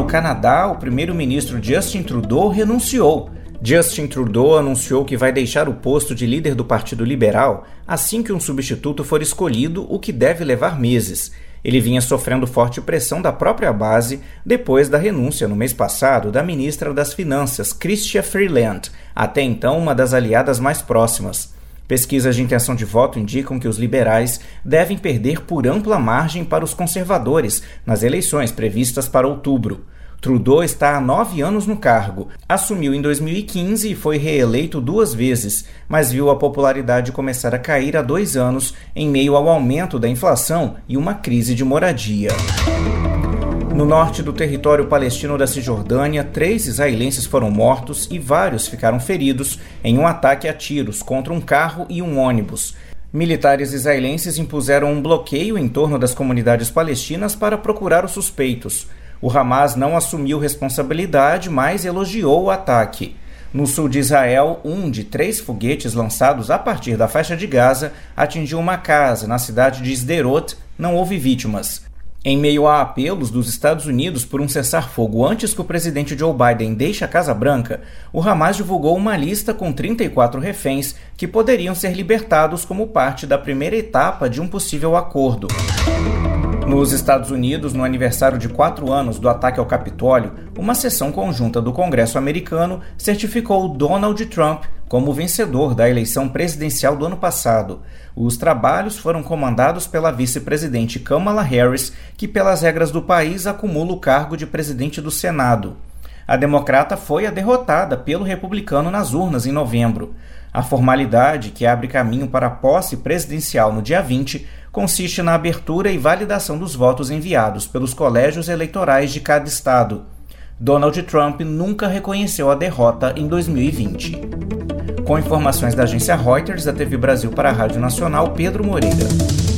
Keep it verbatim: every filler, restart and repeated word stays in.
Canadá, o primeiro-ministro Justin Trudeau renunciou. Justin Trudeau anunciou que vai deixar o posto de líder do Partido Liberal assim que um substituto for escolhido, o que deve levar meses. Ele vinha sofrendo forte pressão da própria base depois da renúncia no mês passado da ministra das Finanças, Chrystia Freeland, até então uma das aliadas mais próximas. Pesquisas de intenção de voto indicam que os liberais devem perder por ampla margem para os conservadores nas eleições previstas para outubro. Trudeau está há nove anos no cargo. Assumiu em dois mil e quinze e foi reeleito duas vezes, mas viu a popularidade começar a cair há dois anos em meio ao aumento da inflação e uma crise de moradia. No norte do território palestino da Cisjordânia, três israelenses foram mortos e vários ficaram feridos em um ataque a tiros contra um carro e um ônibus. Militares israelenses impuseram um bloqueio em torno das comunidades palestinas para procurar os suspeitos. O Hamas não assumiu responsabilidade, mas elogiou o ataque. No sul de Israel, um de três foguetes lançados a partir da faixa de Gaza atingiu uma casa na cidade de Sderot. Não houve vítimas. Em meio a apelos dos Estados Unidos por um cessar-fogo antes que o presidente Joe Biden deixe a Casa Branca, o Hamas divulgou uma lista com trinta e quatro reféns que poderiam ser libertados como parte da primeira etapa de um possível acordo. Nos Estados Unidos, no aniversário de quatro anos do ataque ao Capitólio, uma sessão conjunta do Congresso americano certificou Donald Trump como vencedor da eleição presidencial do ano passado. Os trabalhos foram comandados pela vice-presidente Kamala Harris, que pelas regras do país acumula o cargo de presidente do Senado. A democrata foi a derrotada pelo republicano nas urnas em novembro. A formalidade, que abre caminho para a posse presidencial no dia vinte, consiste na abertura e validação dos votos enviados pelos colégios eleitorais de cada estado. Donald Trump nunca reconheceu a derrota em dois mil e vinte. Com informações da agência Reuters, da T V Brasil para a Rádio Nacional, Pedro Moreira.